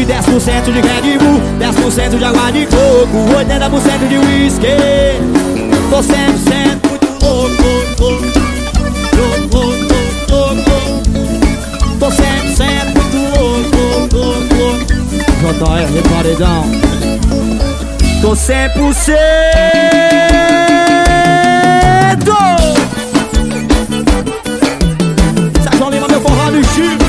E 10% de Red Bull, 10% de água de coco, 80% de whisky. Tô 100% muito louco, louco, louco, louco. Tô 100% muito louco, louco. JR Paredão. Tô 100%. Sérgio Lima, meu forró do Chico.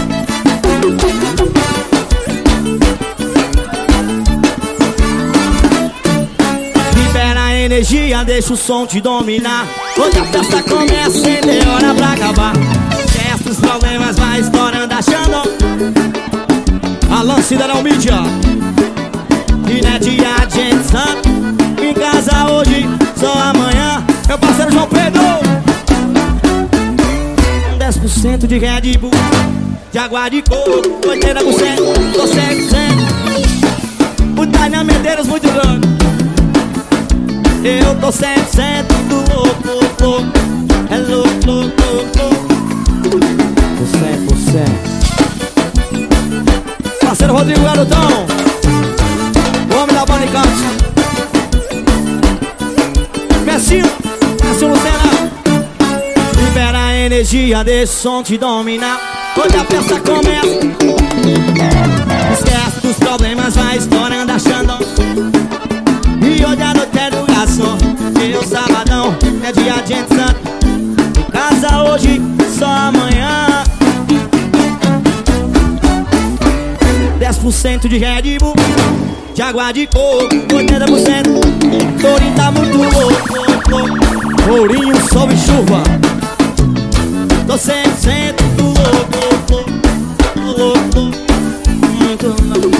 Libera a energia, deixa o som te dominar. Hoje a festa começa e tem hora pra acabar. Esquece os problemas, vai estourando achando. Alan Cidarão Mídia. E não é dia de gente santa. Em casa hoje, só amanhã. Meu parceiro João Pedro. 10% de Red Bull, de água de coco, 80%, tô 100%. O Tainan Medeiros muito louco. Eu tô 100% do louco, louco. É louco, louco, louco. Tô 100%. Parceiro Rodrigo Garotão, o homem da Bonicante. Messinho Lucena. Libera a energia, deixa o som te dominar. Hoje a festa começa. Esquece dos problemas, vai estourando achando. E hoje a noite é do garçom. E o sabadão é dia de gente santa. Em casa hoje, só amanhã. 10% de Red Bull, de água de coco, 80%. Tourinho tá muito louco. Tourinho sob chuva. Tô 100% louco, louco, muito louco.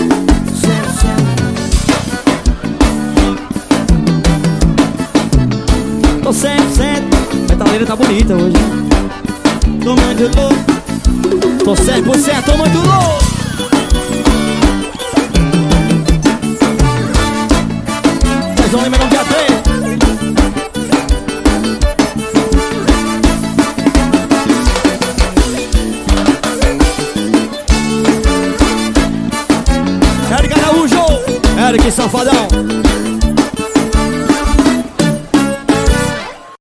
100%. Tô 100%. Metaleira tá bonita hoje. Tô muito louco. Tô 100%, tô muito louco. Vocês vão lembrar no dia 3. Eric Safadão.